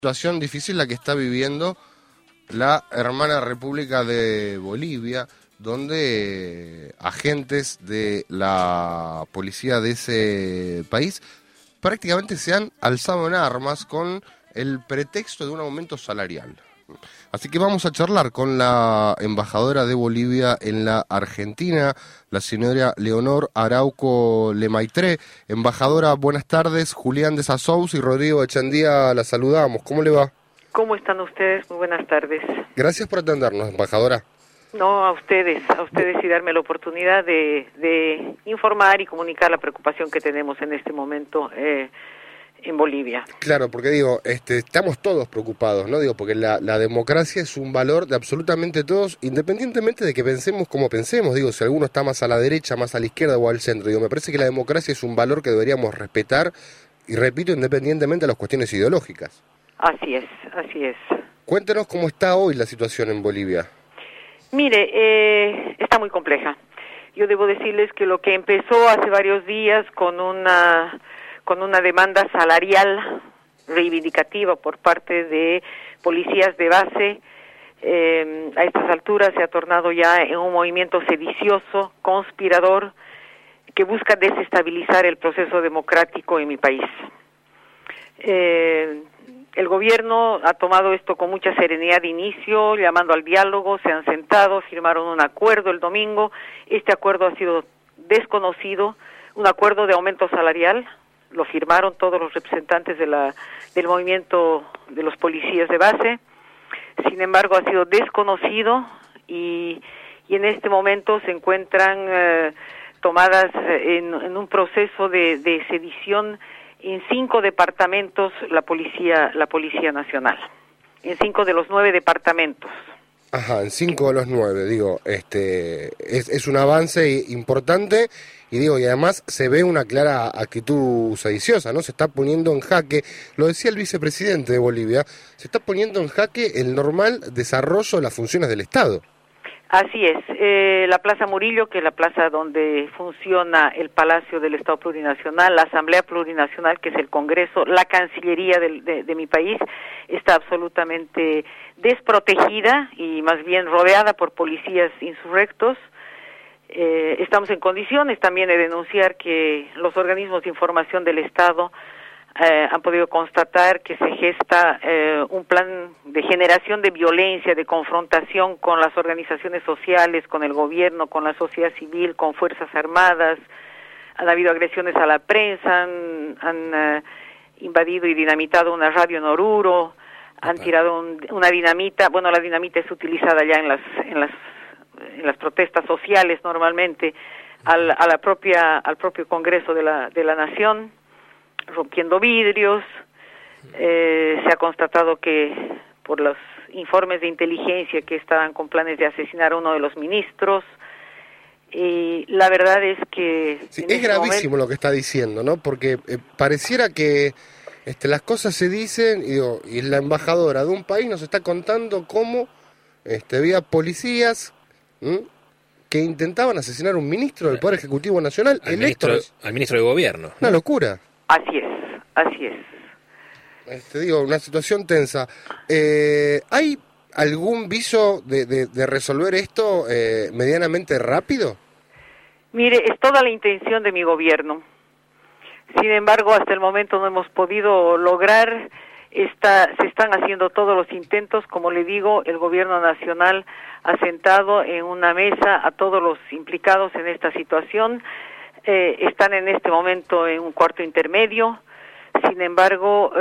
Situación difícil la que está viviendo la hermana República de Bolivia, donde agentes de la policía de ese país prácticamente se han alzado en armas con el pretexto de un aumento salarial. Así que vamos a charlar con la embajadora de Bolivia en la Argentina, la señora Leonor Arauco Lemaitré. Embajadora, buenas tardes. Julián de Sasous y Rodrigo Echandía la saludamos. ¿Cómo le va? ¿Cómo están ustedes? Muy buenas tardes. Gracias por atendernos, embajadora. No, a ustedes y darme la oportunidad de informar y comunicar la preocupación que tenemos en este momento en Bolivia. Claro, porque digo, estamos todos preocupados, ¿no? Digo, porque la democracia es un valor de absolutamente todos, independientemente de que pensemos como pensemos. Digo, si alguno está más a la derecha, más a la izquierda o al centro. Digo, me parece que la democracia es un valor que deberíamos respetar y, repito, independientemente de las cuestiones ideológicas. Así es, así es. Cuéntenos cómo está hoy la situación en Bolivia. Mire, está muy compleja. Yo debo decirles que lo que empezó hace varios días con una demanda salarial reivindicativa por parte de policías de base, a estas alturas se ha tornado ya en un movimiento sedicioso, conspirador, que busca desestabilizar el proceso democrático en mi país. El gobierno ha tomado esto con mucha serenidad de inicio, llamando al diálogo, se han sentado, firmaron un acuerdo el domingo. Este acuerdo ha sido desconocido, un acuerdo de aumento salarial, lo firmaron todos los representantes del movimiento de los policías de base. Sin embargo, ha sido desconocido y en este momento se encuentran tomadas en un proceso de sedición en 5 departamentos la Policía Nacional, en 5 de los 9 departamentos. Ajá, en 5 de los 9, digo, es un avance importante y digo, y además se ve una clara actitud sediciosa, ¿no? Se está poniendo en jaque, lo decía el vicepresidente de Bolivia, se está poniendo en jaque el normal desarrollo de las funciones del Estado. Así es, la Plaza Murillo, que es la plaza donde funciona el Palacio del Estado Plurinacional, la Asamblea Plurinacional, que es el Congreso, la Cancillería de mi país, está absolutamente desprotegida y más bien rodeada por policías insurrectos. Estamos en condiciones también de denunciar que los organismos de información del Estado han podido constatar que se gesta un plan de generación de violencia, de confrontación con las organizaciones sociales, con el gobierno, con la sociedad civil, con fuerzas armadas. Han habido agresiones a la prensa, han invadido y dinamitado una radio en Oruro, han tirado una dinamita. Bueno, la dinamita es utilizada ya en las protestas sociales normalmente, al propio Congreso de la Nación, rompiendo vidrios. Se ha constatado que por los informes de inteligencia que estaban con planes de asesinar a uno de los ministros, y la verdad es que... Sí, es gravísimo lo que está diciendo, ¿no? Porque pareciera que las cosas se dicen y la embajadora de un país nos está contando cómo había policías que intentaban asesinar a un ministro del Poder Ejecutivo Nacional electo. Al ministro de Gobierno. Una locura. Así es. Una situación tensa. ¿Hay algún viso de resolver esto medianamente rápido? Mire, es toda la intención de mi gobierno. Sin embargo, hasta el momento no hemos podido lograr. Se están haciendo todos los intentos. Como le digo, el gobierno nacional ha sentado en una mesa a todos los implicados en esta situación. Están en este momento en un cuarto intermedio. Sin embargo,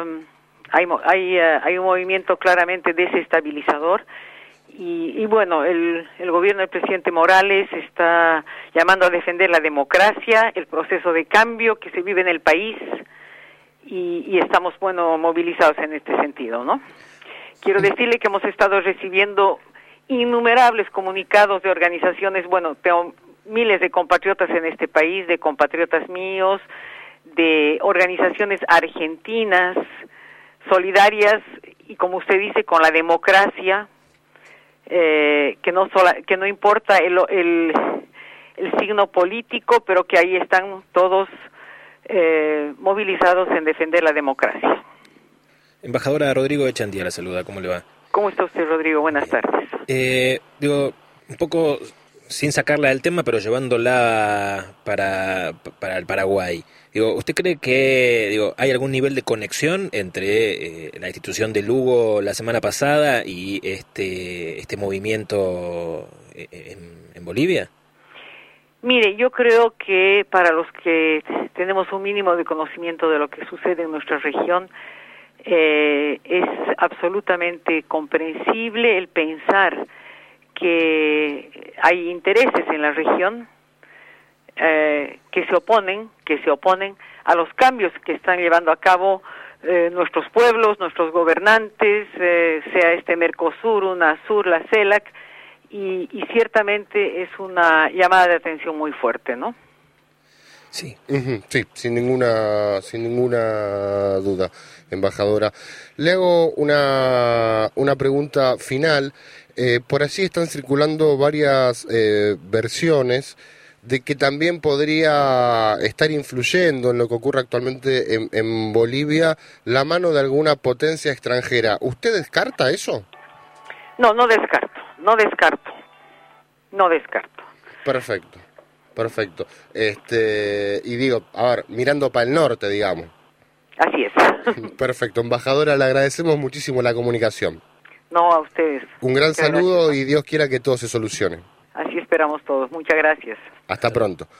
hay un movimiento claramente desestabilizador y bueno, el gobierno del presidente Morales está llamando a defender la democracia, el proceso de cambio que se vive en el país y estamos, movilizados en este sentido, ¿no? Quiero decirle que hemos estado recibiendo innumerables comunicados de organizaciones, tengo miles de compatriotas en este país, de compatriotas míos, de organizaciones argentinas, solidarias y, como usted dice, con la democracia, que no importa el signo político, pero que ahí están todos movilizados en defender la democracia. Embajadora Rodrigo Echandía la saluda, ¿cómo le va? ¿Cómo está usted, Rodrigo? Buenas tardes. Un poco sin sacarla del tema, pero llevándola para el Paraguay. ¿Usted cree que hay algún nivel de conexión entre la institución de Lugo la semana pasada y este movimiento en Bolivia? Mire, yo creo que para los que tenemos un mínimo de conocimiento de lo que sucede en nuestra región, es absolutamente comprensible el pensar que hay intereses en la región que se oponen a los cambios que están llevando a cabo nuestros pueblos, nuestros gobernantes, sea este Mercosur, UNASUR, la CELAC, y ciertamente es una llamada de atención muy fuerte, ¿no? Sí, sí, sin ninguna duda, embajadora. Le hago una pregunta final. Por allí están circulando varias versiones de que también podría estar influyendo en lo que ocurre actualmente en Bolivia la mano de alguna potencia extranjera. ¿Usted descarta eso? No descarto. Perfecto. Y digo, a ver, mirando para el norte, digamos. Así es. Perfecto. Embajadora, le agradecemos muchísimo la comunicación. No, a ustedes. Un gran Muchas saludo gracias. Y Dios quiera que todo se solucione. Así esperamos todos. Muchas gracias. Hasta pronto.